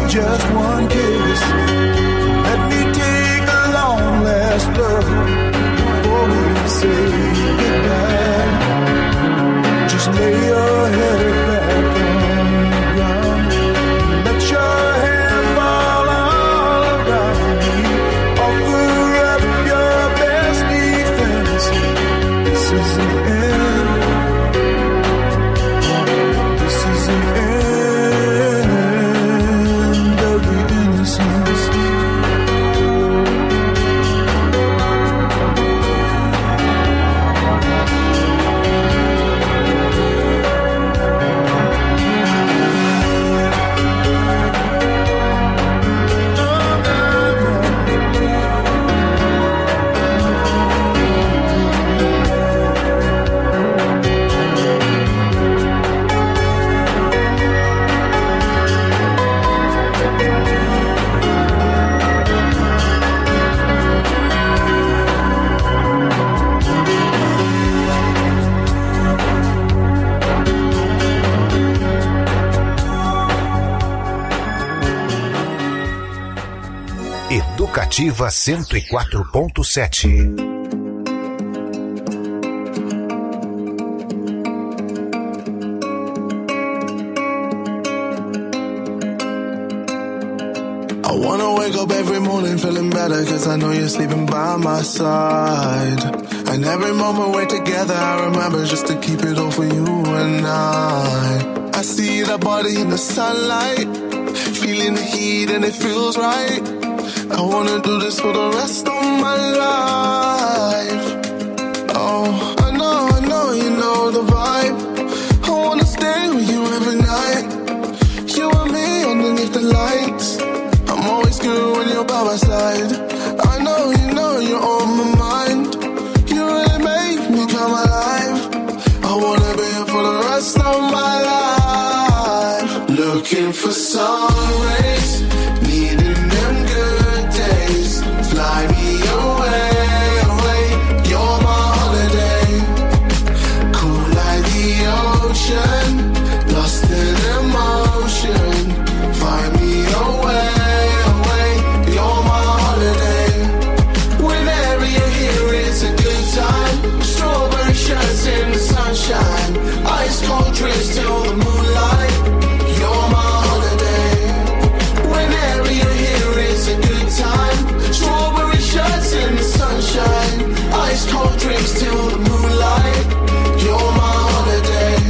just one kiss. Let me take a long last look before we say goodbye. Just lay your head back on the ground. Let your hair fall all around me. Offer up your best defense. This is the end. This is the end of the innocence. Educativa 104.7. I wanna wake up every morning feeling better, cause I know you're sleeping by my side. And every moment we're together, I remember just to keep it all for you and I see that body in the sunlight, feeling the heat and it feels right. I wanna do this for the rest of my life. Oh, I know, you know the vibe. I wanna stay with you every night. You and me underneath the lights. I'm always good when you're by my side. I know, you know, you're on my mind. You really make me come alive. I wanna be here for the rest of my life. Looking for sun rays, needing them good days. Fly me away, away. You're my holiday. Cool like the ocean, lost in emotion. Find me away. Shirts in the sunshine, ice cold drinks till the moonlight. You're my holiday. Whenever you're here, it's a good time. Strawberry shirts in the sunshine, ice cold drinks till the moonlight. You're my holiday.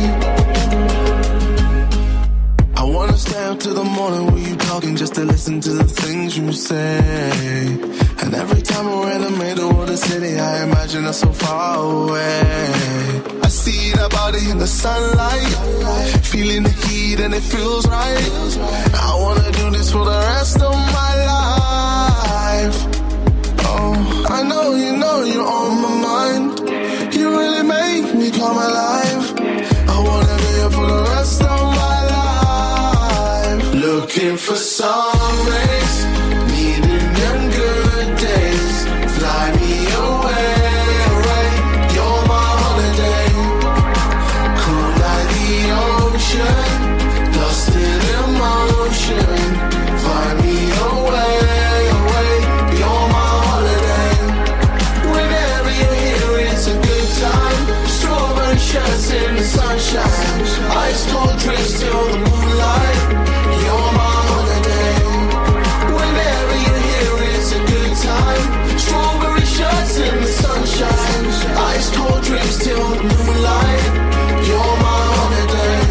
I wanna stay up till the morning with you talking, just to listen to the things you say. And every time we're in the middle of the city, I imagine us so far away. I see that body in the sunlight, feeling the heat and it feels right. I wanna do this for the rest of my life. Oh, I know, you know, you're on my mind. You really make me come alive. I wanna be here for the rest of my life. Looking for sun rays, needing them good days. Fly me away, away. You're my holiday. Cool like the ocean, lost in emotion. Find me away, away. You're my holiday. Whenever you're here, it's a good time. Strawberry shirts in the sunshine, ice cold drinks till the moonlight. You're my holiday. Whenever you're here, it's a good time. Strawberry shirts in the sunshine, ice cold drinks till the moonlight. You're my holiday.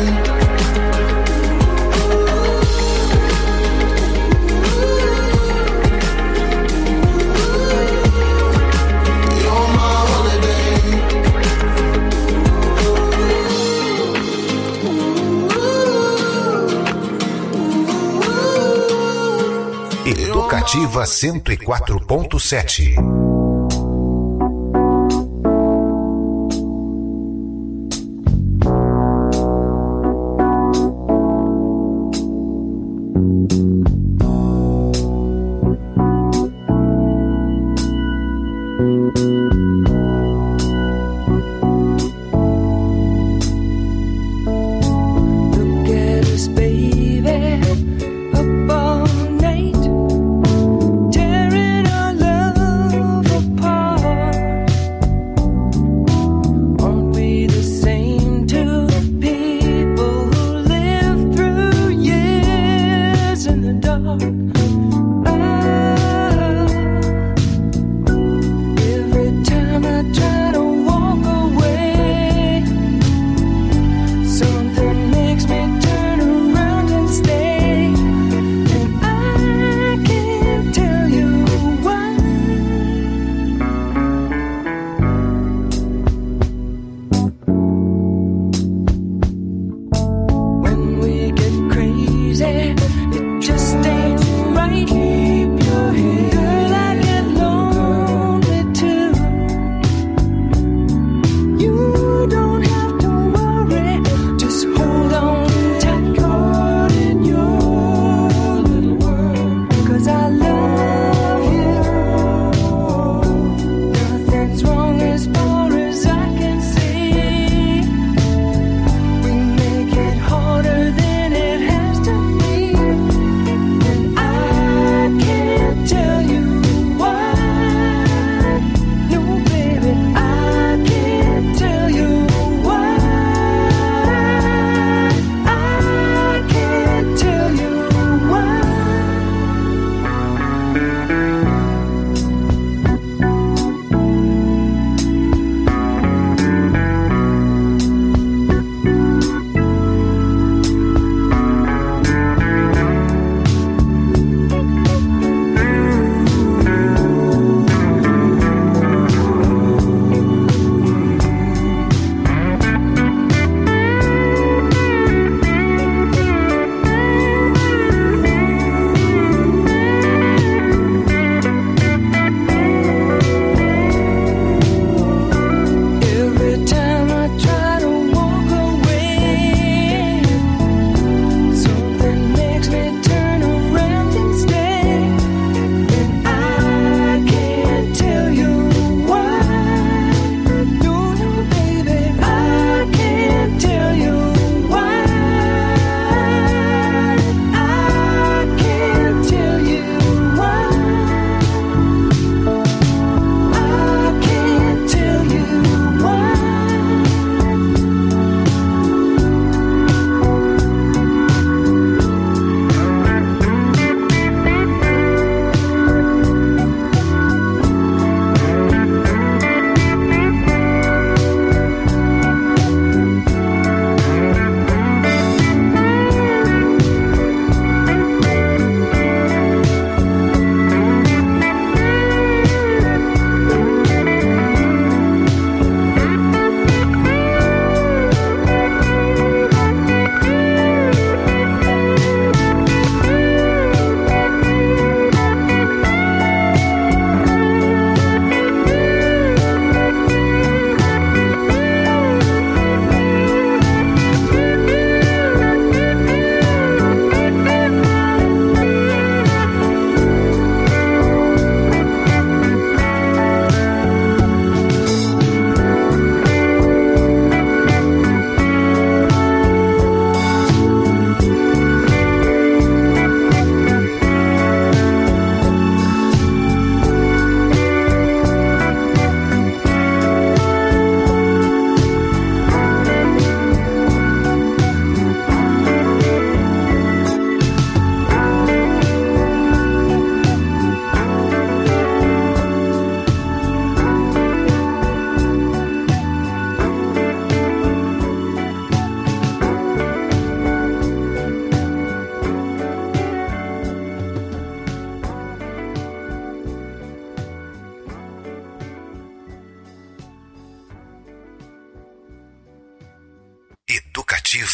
You're my holiday. Educativa 104.7. Look at us, baby, up on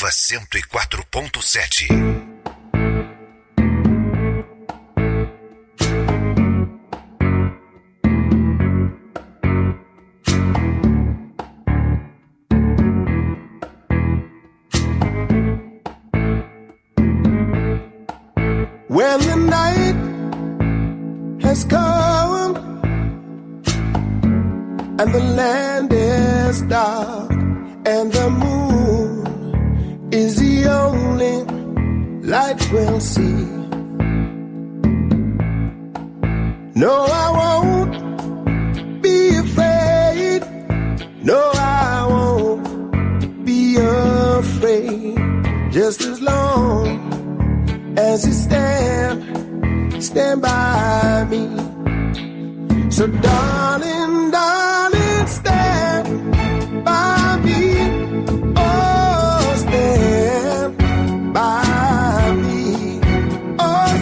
Educativa 104.7. When the night has come and the land is dark and the moon is the only light we'll see. No, I won't be afraid. No, I won't be afraid. Just as long as you stand by me. So darling, darling, stand by me. Oh, stand by me. Oh,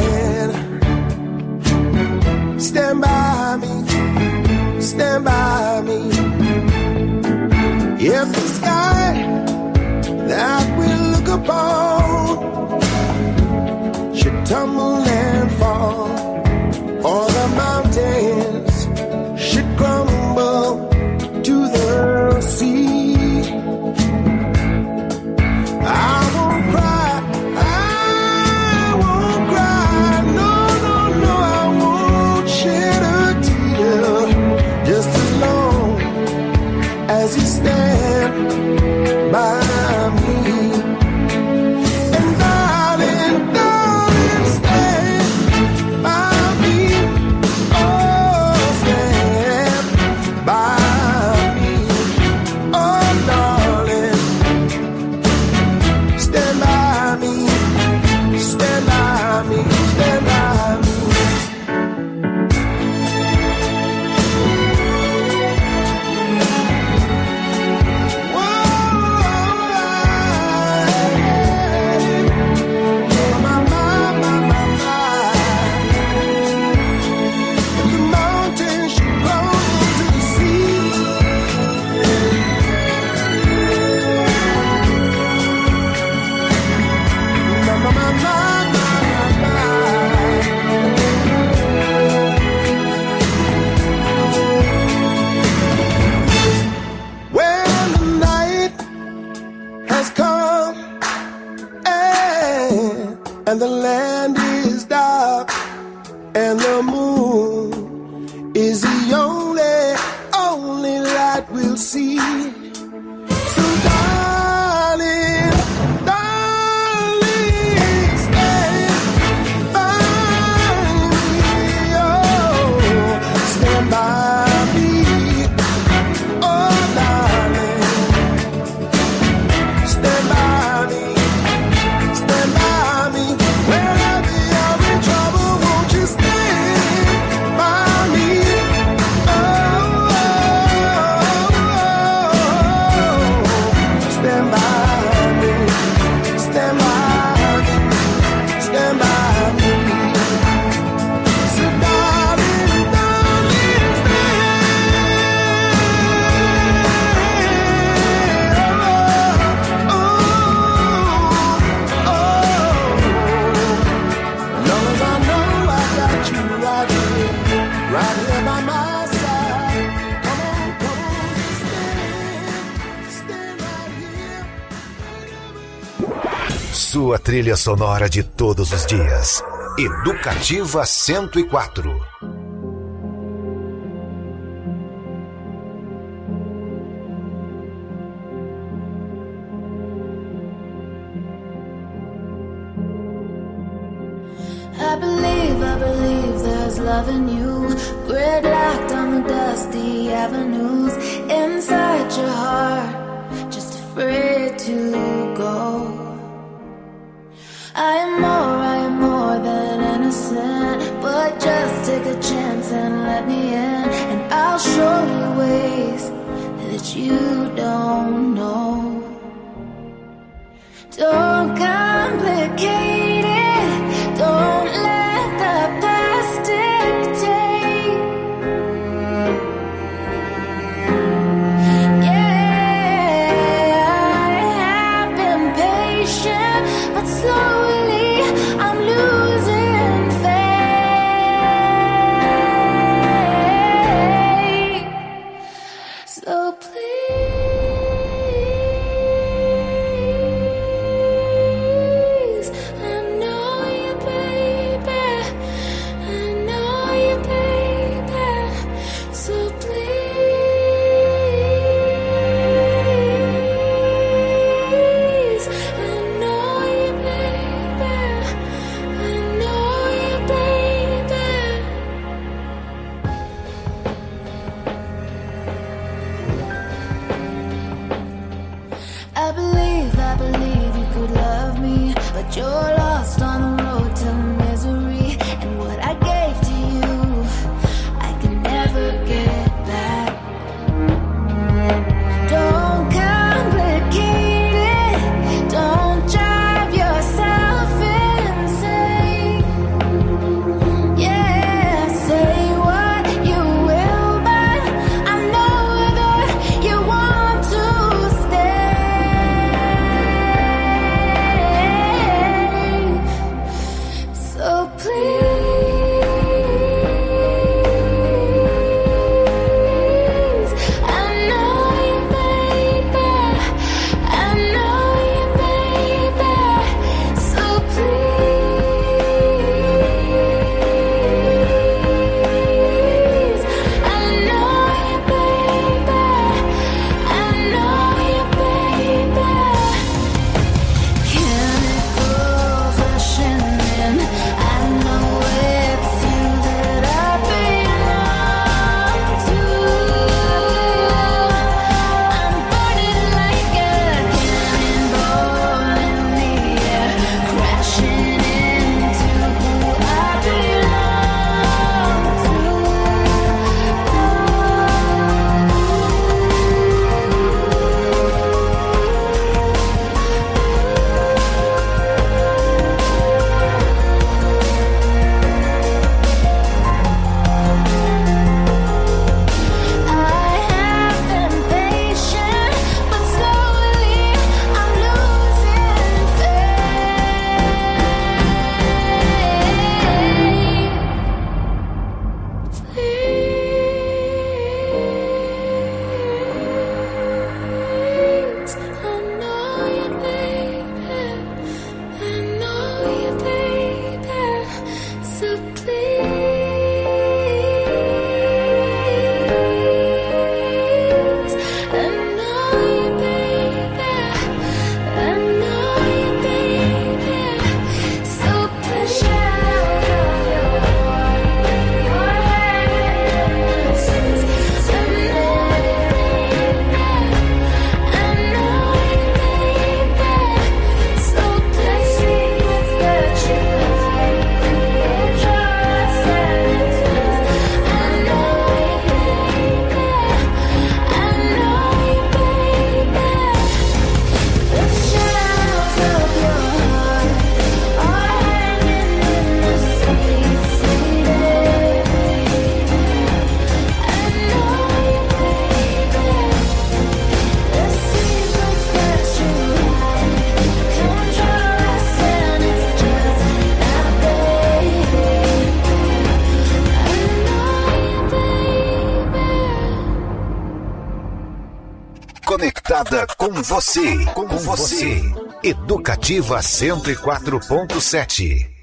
stand by me. Stand by me. If the sky that we look upon should tumble and fall, or the mountains should crumble to the sea, I won't cry, I won't cry, no, no, no, I won't shed a tear, just as long as you stand by me. And the land is dark, and the moon is the only light we'll see. So darling, darling, stand by me, oh, stand by me, oh, darling, stand by me. Stand by me wherever you're in trouble. Won't you stand by me? Oh, stand by me. Stand by me. Stand by me. So darling, darling, stand. Right here by my side. Come on, stand right here. Sua trilha sonora de todos os dias. Educativa 104. I believe there's love in you. Gridlocked on the dusty avenues. Inside your heart, just afraid to go. I am more than innocent, but just take a chance and let me in, and I'll show you ways that you don't know. Don't complicate it, don't let the past dictate. Yeah, I have been conectada com você. Com você. Educativa 104.7.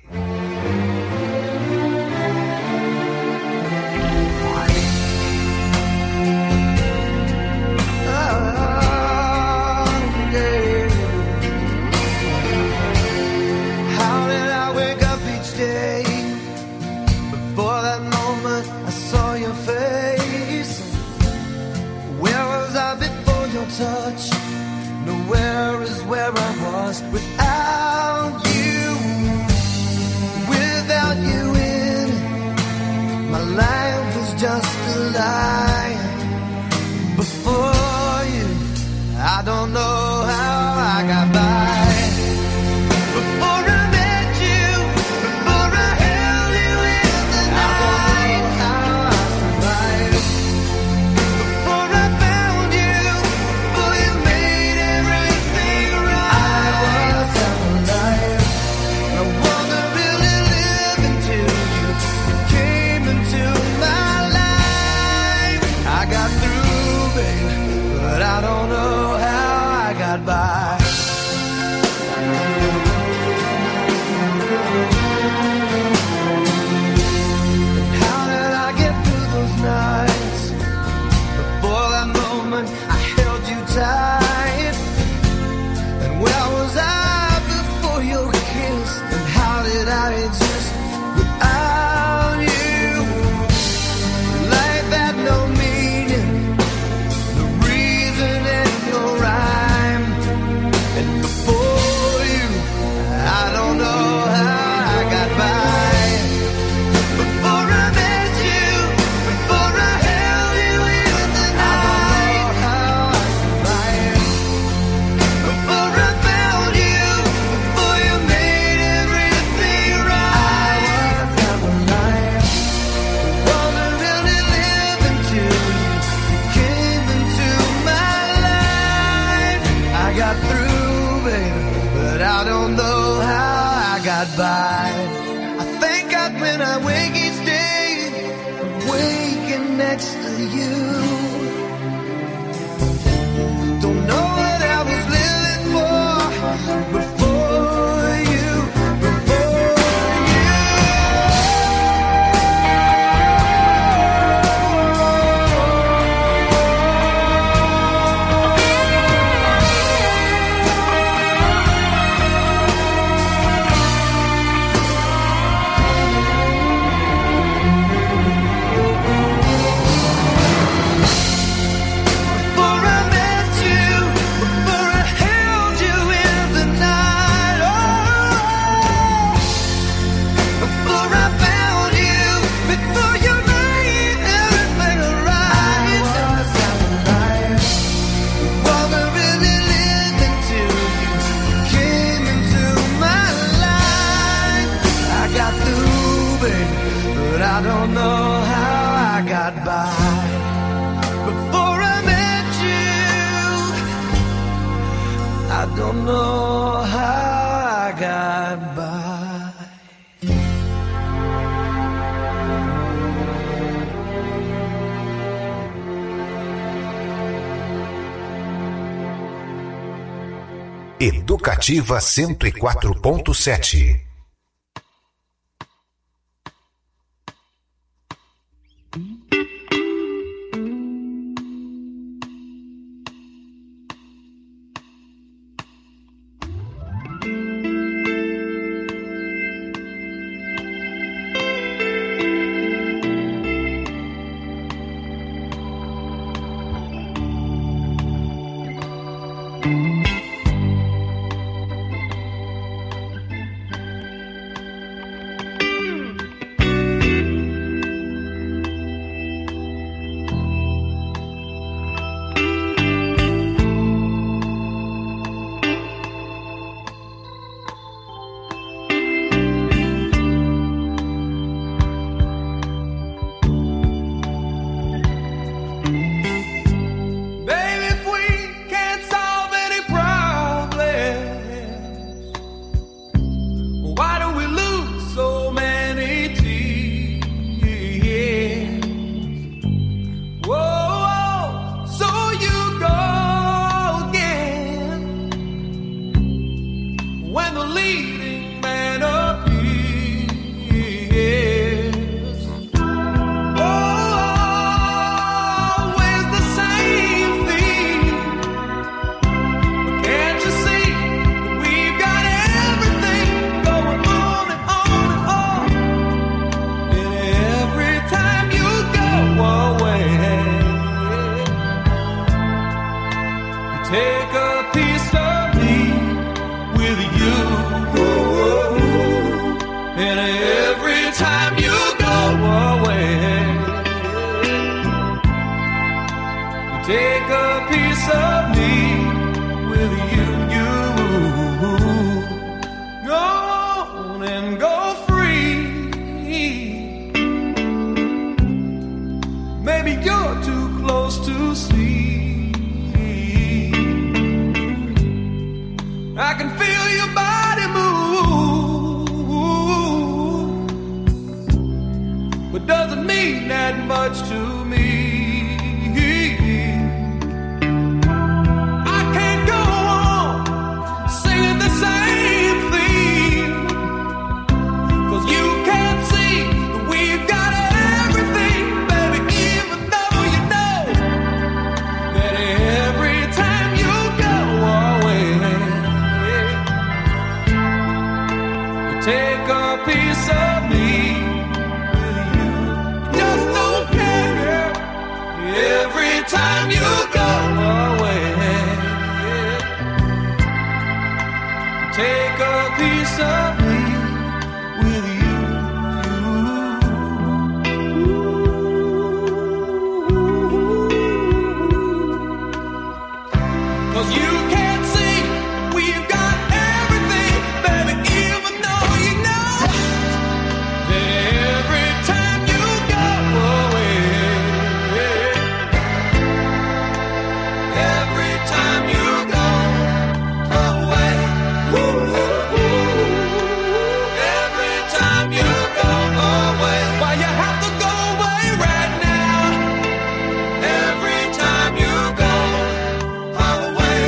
Touch, nowhere is where I was without you. Without you in it, my life was just a lie. Before you, I don't know how I got by. Before I met you, before I held you in the night, how I survived. Before I found you, but I don't know how I got by. And how did I get through those nights? Before that moment I held you tight. And where was I before your kiss? And how did I exist without you? Life had no meaning, no rhyme. And before you, I don't know how I got by. Before I met you, before I held you in the night, I don't know how I survived. Before I found you, before you made everything right, I was never lying. Wasn't really living till you came into my life. I got through, baby, but I don't know how I got by. I thank God when I wake each day, I'm waking next to you. Don't know what I was living for before you, before you. But I don't know how I got by. Before I met you, I don't know how I got by. Educativa 104.7. Every time you go away, you take a piece of me with you. Go on and go free. Maybe you're too close to see. I can feel your body move, but doesn't mean that much to me. I can't go on singing the same thing, 'cause you can't see that we've got everything, baby, even though you know that every time you go away, you take a piece of me with you. Just don't care. Every time you go away, you take a piece of me with you. 'Cause you can't see we've got everything, baby, even though you know that every time you go away, every time you go away, every time you go away, why you have to go away right now? Every time you go away,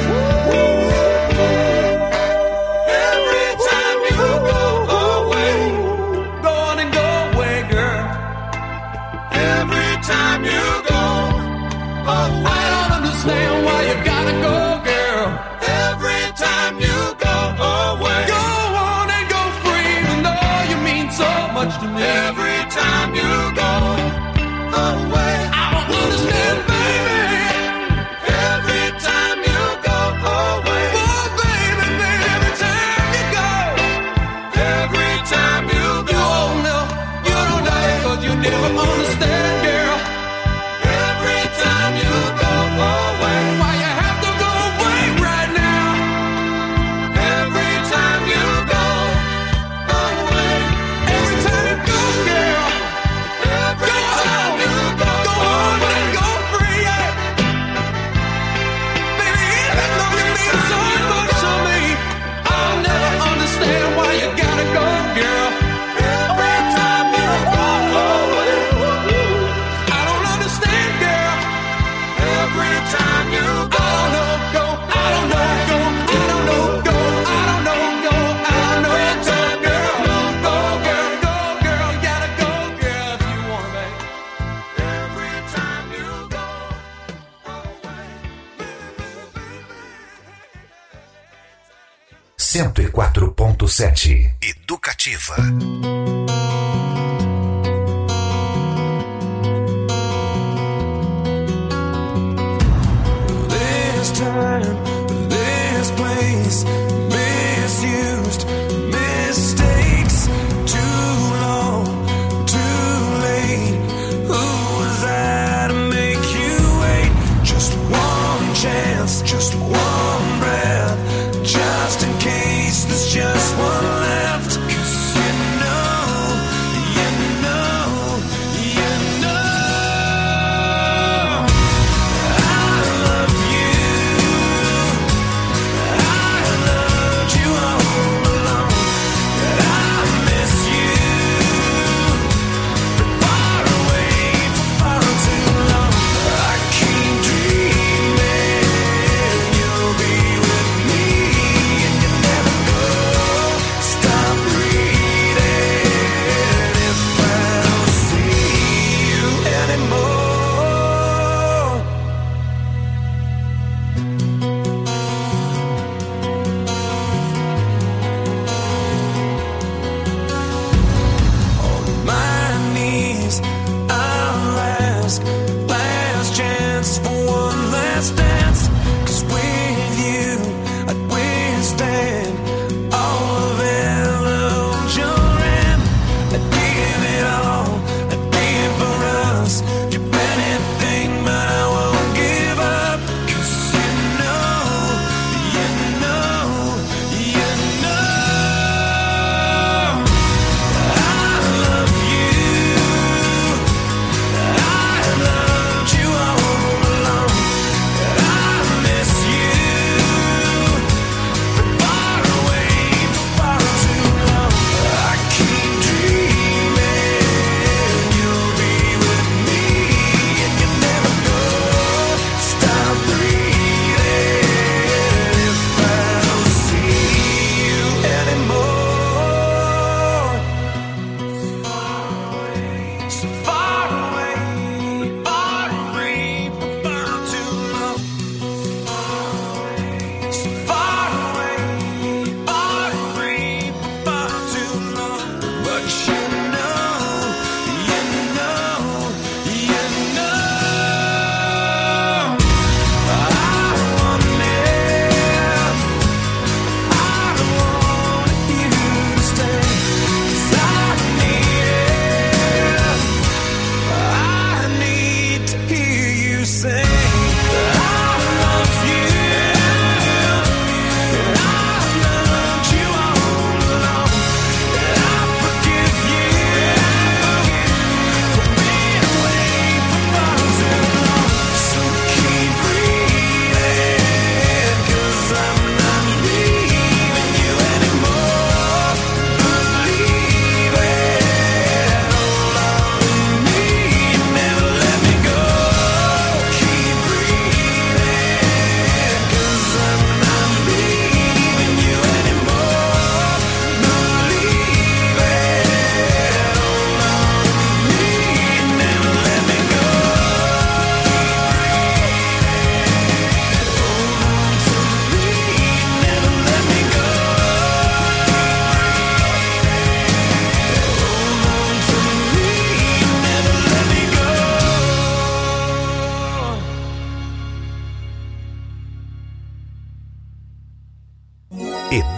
every time you go away, go on and go away, girl. Every time you go away, I don't understand why you gotta go, girl. Every time you go away, go on and go free, even though you mean so much to me. Every time you go away, I don't understand, baby. Every time you go away, oh baby, baby, every time you go, every time you go, you don't know, 'cause you never understand, girl. Every time you go away, why you have to go away right now? Every time you go away, every time you go, girl. Every time you go on and go free, yeah. Baby, even though you mean so much to me, I'll never understand why you gotta go, girl. Every time you go away, I don't understand, girl. Every time you go, I don't know, go, I don't know, go, I don't know, go, I don't know, go, I don't know, go, girl, go, girl, go, girl, you gotta go, girl, if you want, baby. Every time you go away, 104.7 Educativa. This time, this place, misused, mistakes, too long, too late. Who was I to make you wait? Just one chance, just one breath, just in case there's just one left. 'Cause you know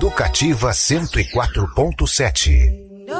Educativa 104.7.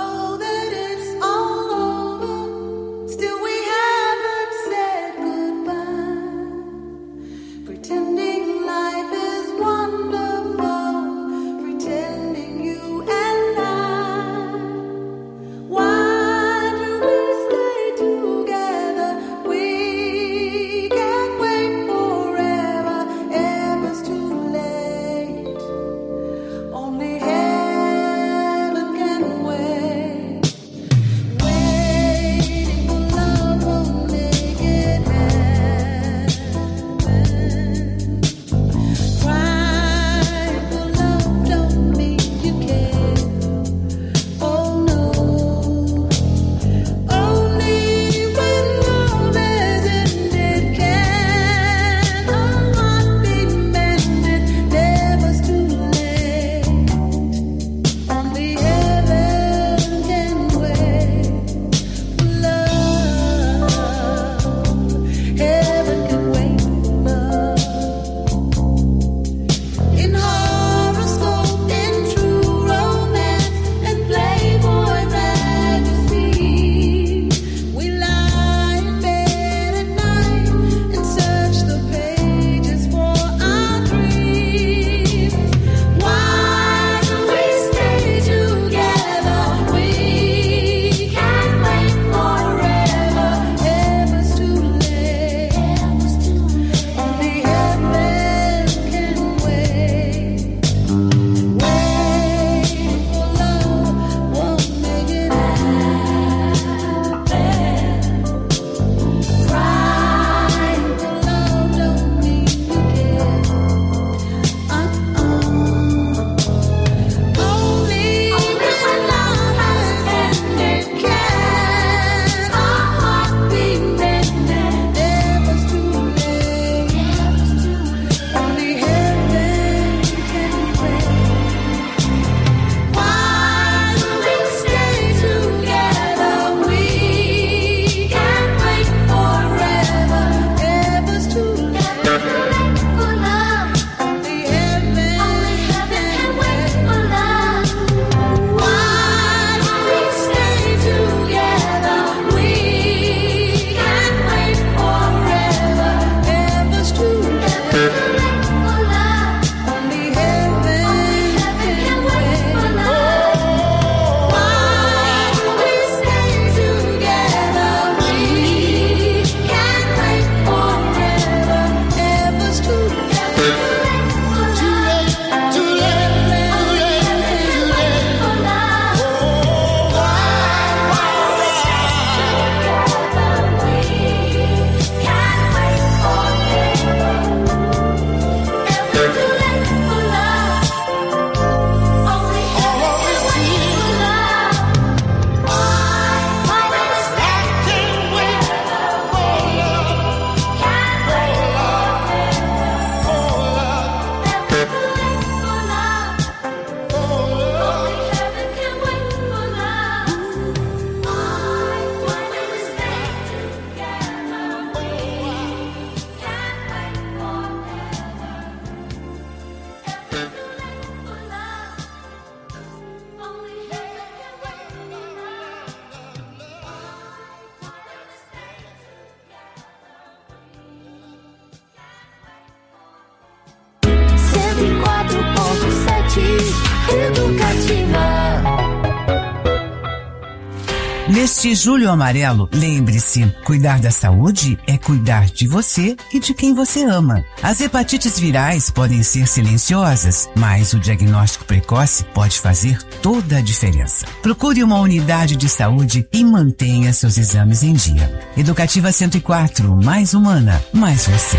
Neste Julho Amarelo, lembre-se, cuidar da saúde é cuidar de você e de quem você ama. As hepatites virais podem ser silenciosas, mas o diagnóstico precoce pode fazer toda a diferença. Procure uma unidade de saúde e mantenha seus exames em dia. Educativa 104, mais humana, mais você.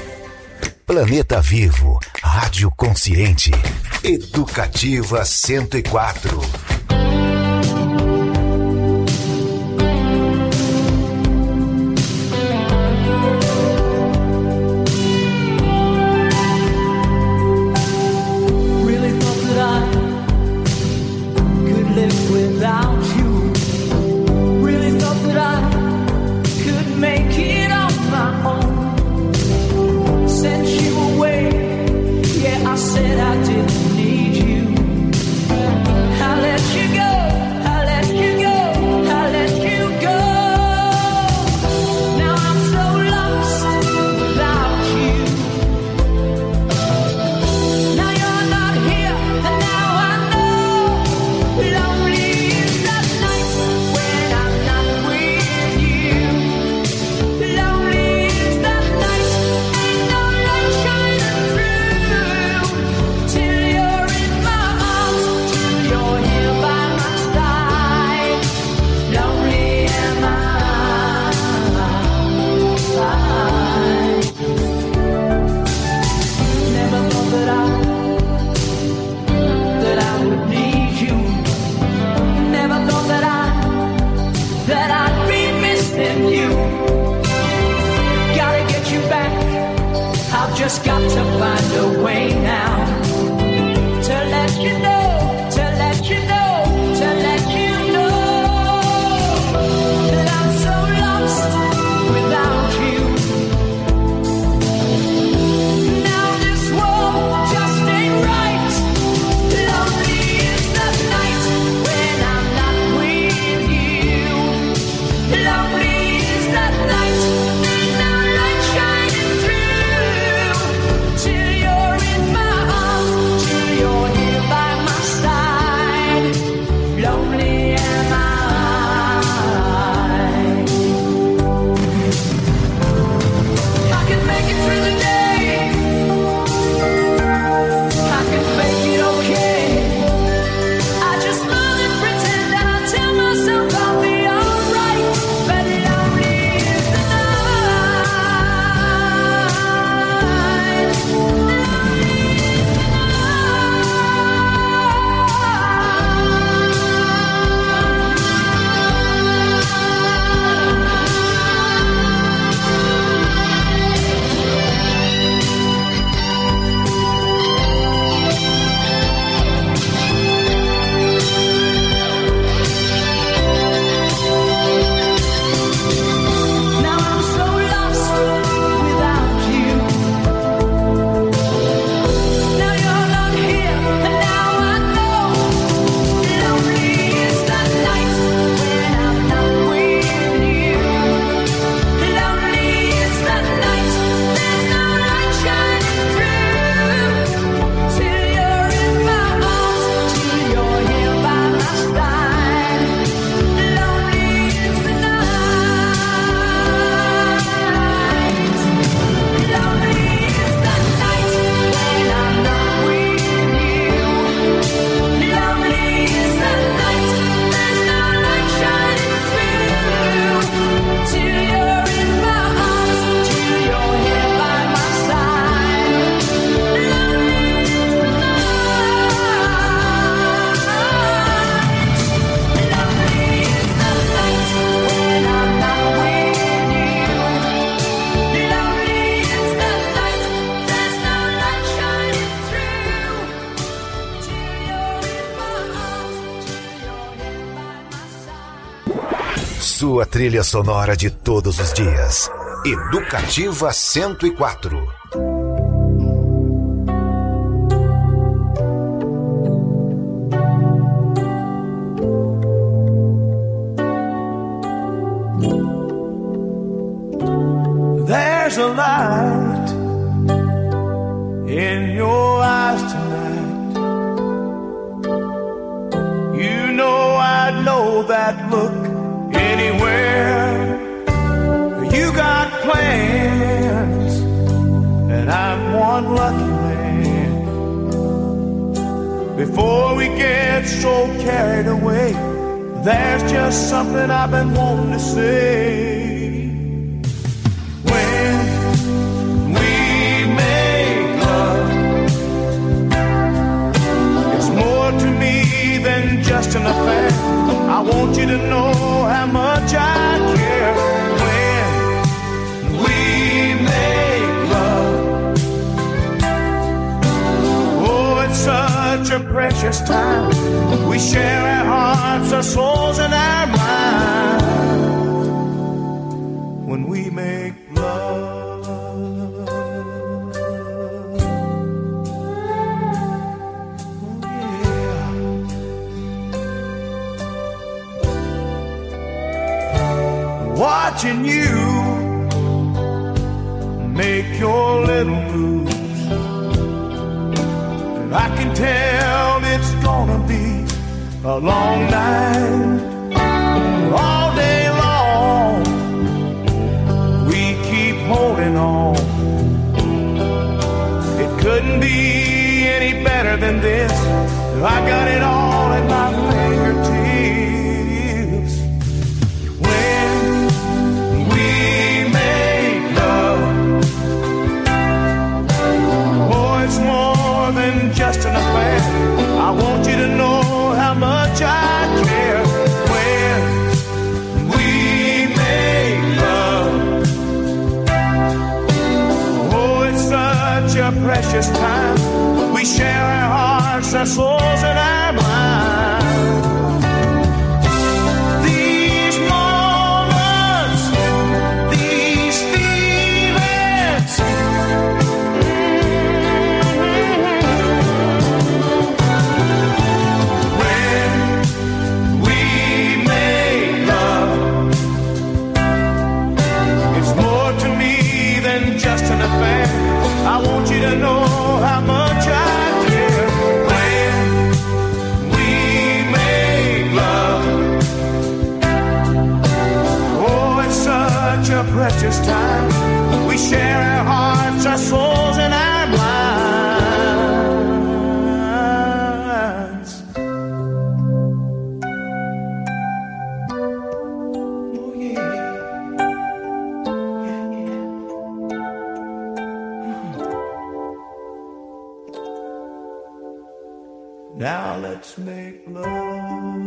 Planeta Vivo, Rádio Consciente, Educativa 104. Sent you away, yeah, I said I didn't need you. just got to find a way now to let you know, to let you know, to let you know that I'm so lost without you. Now this world just ain't right. Lonely is the night when I'm not with you. Lonely is the night. There's no light shining through till you're in my arms, till you're here by my side. Lonely am I. I can make it through the day. I can make it okay. I just love and pretend that I tell myself I'll be alright. But lonely is the night. Lonely is the Now I'm so lost without you. Now you're not here, and now I know. Lonely is the night when I'm not with you. Lonely is the night. There's no light shining through till you're in my arms, till you're here by my side. Lonely is the night. Lonely is the night when I'm not with you. Lonely is the night. There's no light shining through till you're in my arms, till you're here by my side. Lonely is the night. Lonely is the night when I'm not with you. Lonely is the night. There's no light shining through till you're in my arms, till you're here by my side. Sua trilha sonora de todos os dias. Educativa 104. There's a light in your eyes tonight. You know I'd know that look anywhere. You got plans, and I'm one lucky man. Before we get so carried away, there's just something I've been wanting to say. When we make love, it's more to me than just an affair. I want you to know how much I care. When we make love, oh, it's such a precious time. We share our hearts, our souls, and our minds. When we make love, oh yeah. Watching you make your little moves, and I can tell it's gonna be a long night. All day long we keep holding on. It couldn't be any better than this. I got it all at my fingertips. When we make love, oh, it's more than just an affair. I want you to know how much I care. When we make love, oh, it's such precious time. We share our hearts, our souls, and our minds. Oh yeah. Now let's make love,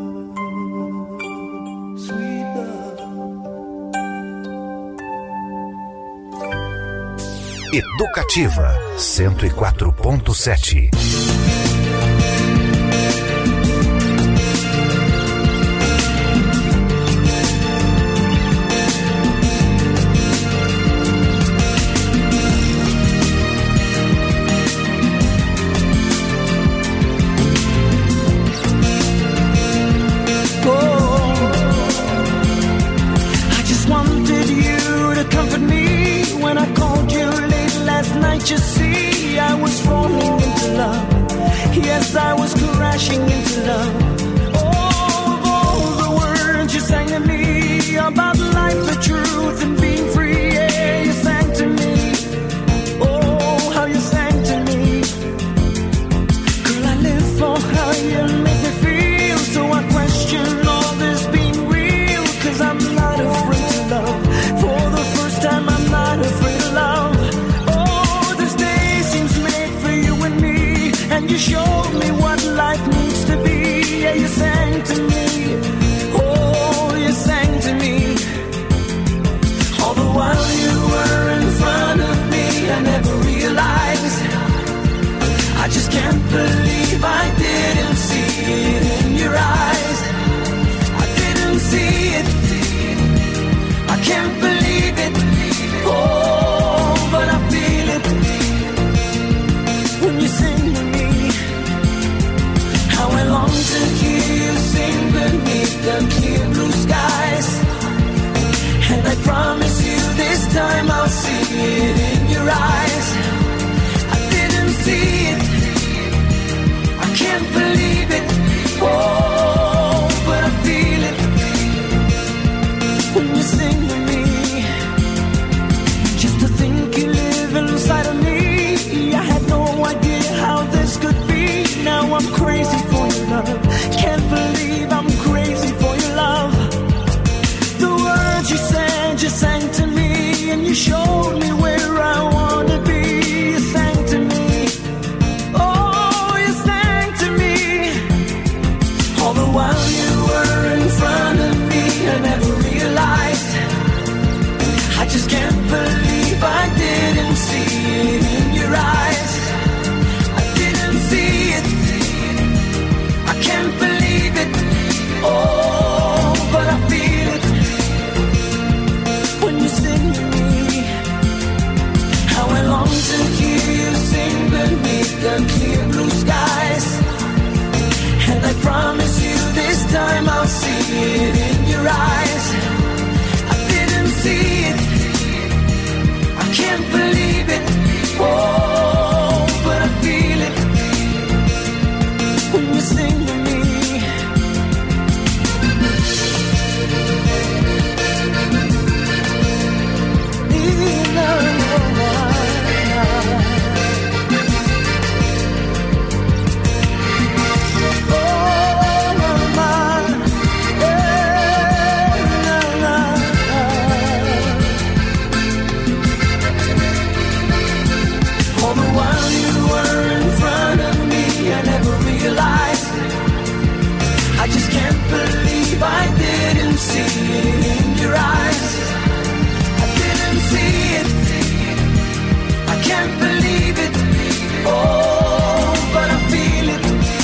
sweet love. Educativa 104.7. You see, I was falling into love. Yes, I was crashing into love. Oh, of all the words you sang to me about life, the truth, and being free. Yeah, you sang to me. Oh, how you sang to me. Girl, I live for how you make me feel. So I question all this being real. 'Cause I'm not afraid to love. For the first time, I'm not afraid of love. And you showed me what life needs to be. Yeah, you sang to me. Oh, you sang to me. All the while you were in front of me, I never realized. I just can't believe I didn't see it in your eyes. I didn't see it. I can't believe it. Oh, but I feel it when you sing to me. How I long to hear you sing beneath the clear blue skies. And I promise you this time I'll see it in your eyes. I didn't see it. I can't believe it. Oh, but I feel it when you sing to me. Just to think you live inside of me, I had no idea how this could be. Now I'm crazy for your love. Can't believe I'm crazy for your love. The words you sang to me, and you showed me where I want to be. You sang to me. Oh, you sang to me. All the while you were in front of me, I never realized. I just can't believe I didn't see it in your eyes. I didn't see it. I can't believe it. Oh, but I feel it when you sing to me. How I long to hear you sing beneath the clear blue skies. And I promise you this time I'll see it in your eyes. I didn't see it. I can't believe it. Oh, but I feel it when you sing to me. All the while you were in front of me, I never realized. I just can't believe I didn't see it in your eyes. I didn't see it. I can't believe it. Oh, but I feel it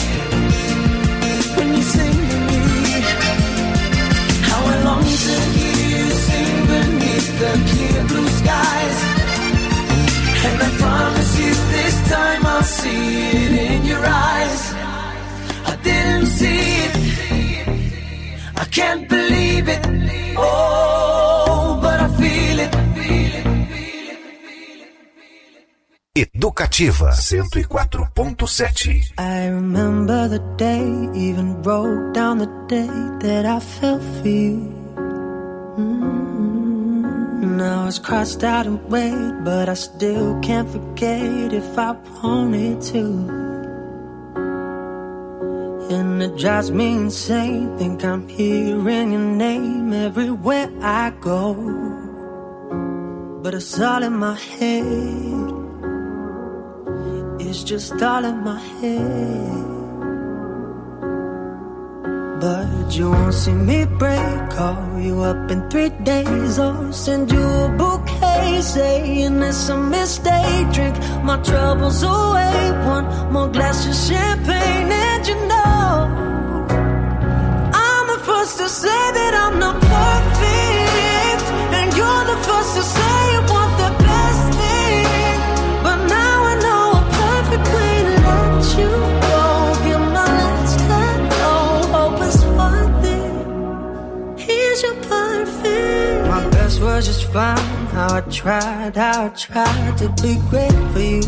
when you sing to me. How I long to hear you sing beneath the clear blue skies. And I promise you this time I'll see it in your eyes. I didn't see it. I can't believe it. Oh, but I feel it. Educativa 104.7. I remember the day, even wrote down the day that I fell for you. R's crossed out and red, but I still can't forget if I wanted to. And it drives me insane, think I'm hearing your name everywhere I go. But it's all in my head, it's just all in my head. But you won't see me break, call you up in 3 days or send you a bouquet saying it's a mistake. Drink my troubles away, one more glass of champagne. And you know I'm the first to say that I'm not perfect, and you're the first to say you want the best thing. But now I know a perfect way to let you go. You're my last hello, hope it's worth it. Here's your perfect. My best was just fine, how I tried to be great for you.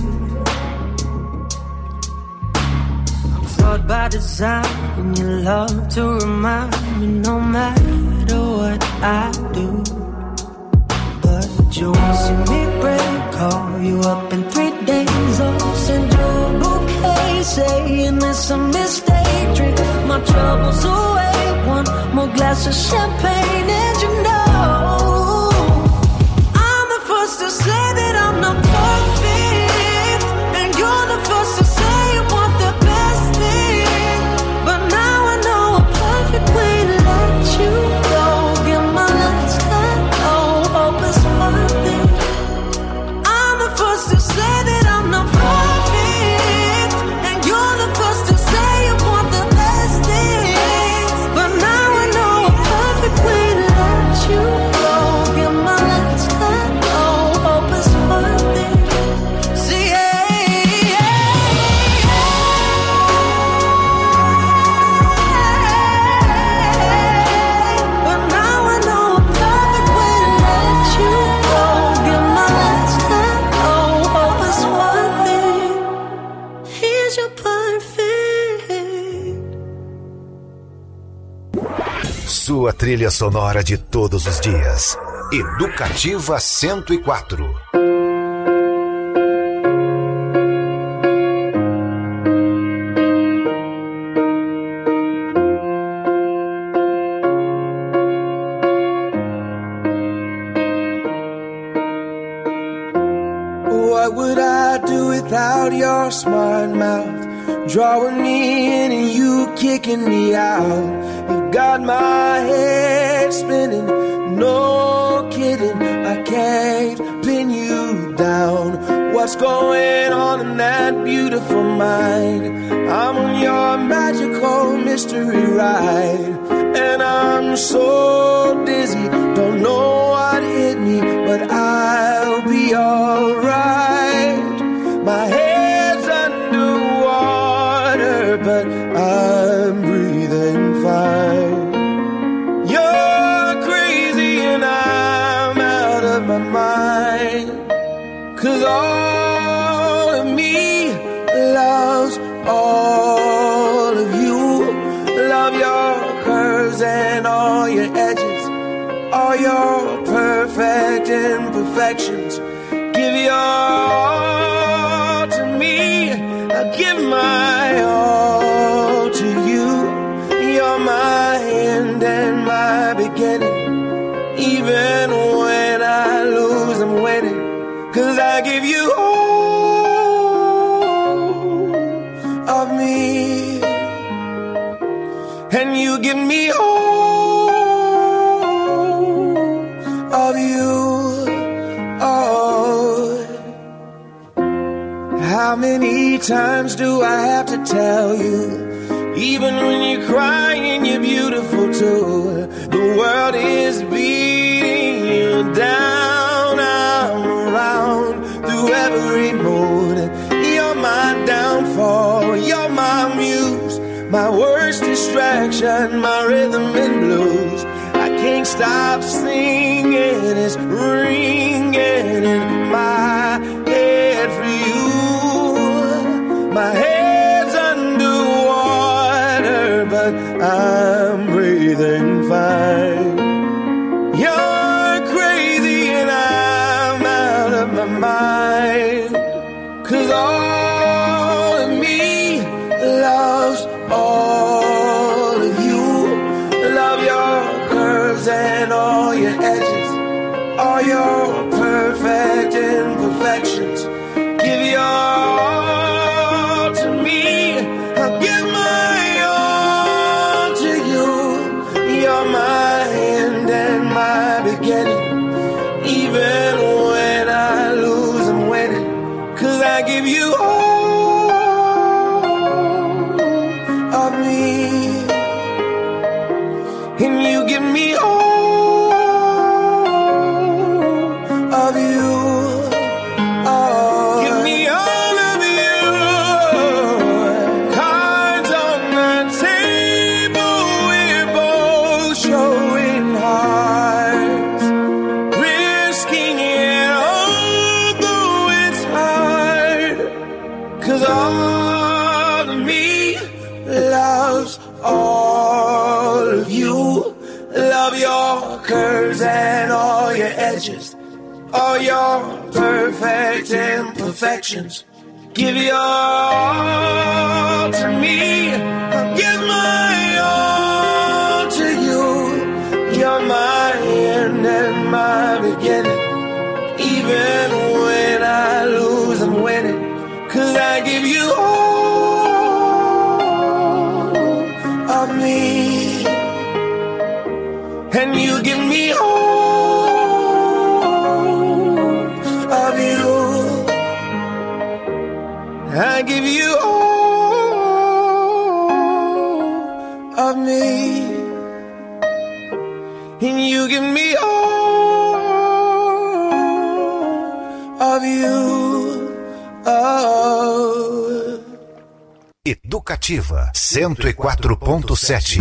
I'm flawed by design, and you love to remind me no matter what I do. But you won't see me break, call you up in 3 days or send you a bouquet saying it's a mistake. Drink my troubles away, one more glass of champagne. And you know I'm the first to say that I'm not perfect, and you're the first to say you want the best thing. But now I know a perfect way to let you go. Give my last hello, hope it's worth it. I'm the first to say that I'm not perfect, and you're the first to say you want the best thing. But now I know a perfect way to let you go. Give my last hello, hope it's worth it. See, but now I know a perfect way to let you go. Give my last hello, hope it's worth it. Here's your perfect. Sua trilha sonora de todos os dias. Educativa 104. What would I do without your smart mouth? Drawing me in and you kicking me out. You got my head spinning, no kidding. I can't pin you down. What's going on in that beautiful mind? I'm on your magical mystery ride, and I'm so dizzy, don't know what hit me, but I'll be alright. My head's underwater, but I'm breathing fine. You're crazy and I'm out of my mind, 'cause all of me loves all of you. Love your curves and all your edges, all your perfect imperfections. Give your all to me, I'll give my all to you. You're my end and my beginning. Even when I lose, I'm winning, 'cause I give you all of me, and you give me all of you. Oh, how many times do I have to tell you? Even when you're crying, you're beautiful too. The world is beating you down. I'm around through every mood. You're my downfall, you're my muse, my worst distraction, my rhythm and blues. I can't stop singing, it's ringing in my head for you. My head's underwater, but I'm breathing fine. You're crazy and I'm curves and all your edges, all your perfect imperfections. Give your all to me, I'll give my all to you. You're my end and my beginning. Even when I lose, I'm winning. 'Cause I give you all of me, and you give me all of you. Oh, give me all of you. Cards on the table, we're both showing hearts, risking it, although it's hard. 'Cause all of me loves all of you. Love your curves and all your edges, all your perfect imperfections. Give your all to me, I'll give my all to you. You're my end and my beginning. Even when I lose, I'm winning. 'Cause I give you all of me, and you give me all of you. I give you all of me, and you give me all of you. Oh. Educativa 104.7.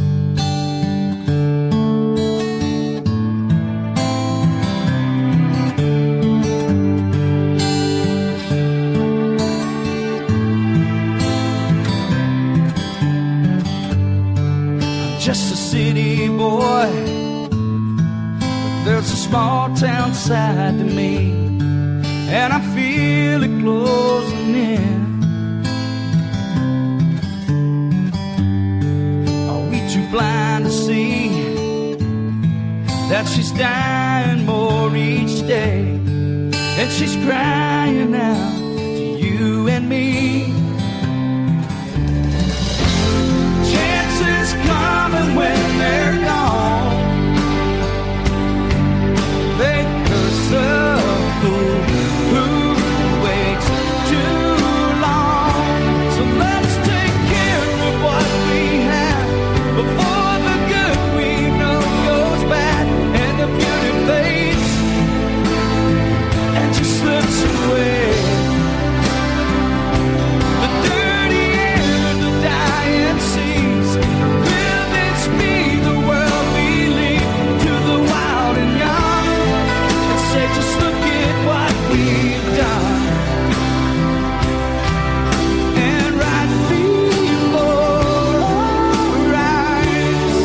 Just a city boy, but there's a small town side to me, and I feel it closing in. Are we too blind to see that she's dying more each day, and she's crying out to you and me? Coming when they're gone, they curse the fool who waits too long. So let's take care of what we have before the good we know goes bad, and the beauty fades and just slips away. The dirty air, the dying seas, be the world we leave to the wild and young, and say just look at what we've done. And right before our eyes,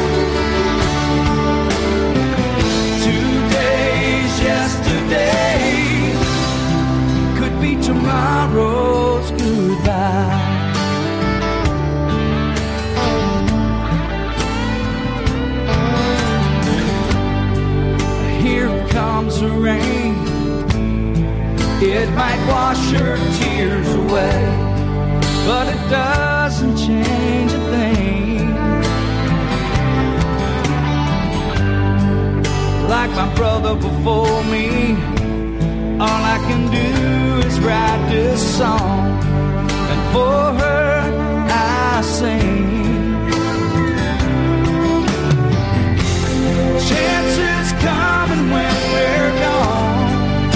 today's yesterday could be tomorrow's goodbye. Comes the rain, it might wash your tears away, but it doesn't change a thing. Like my brother before me, all I can do is write this song, and for her I sing. Chances coming when we're gone,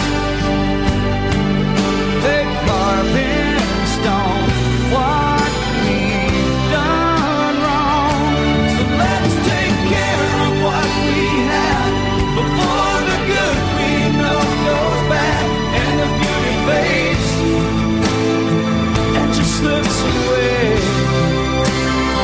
they carve in stone what we've done wrong. So let's take care of what we have before the good we know goes bad, and the beauty fades and just slips away.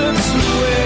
slips away.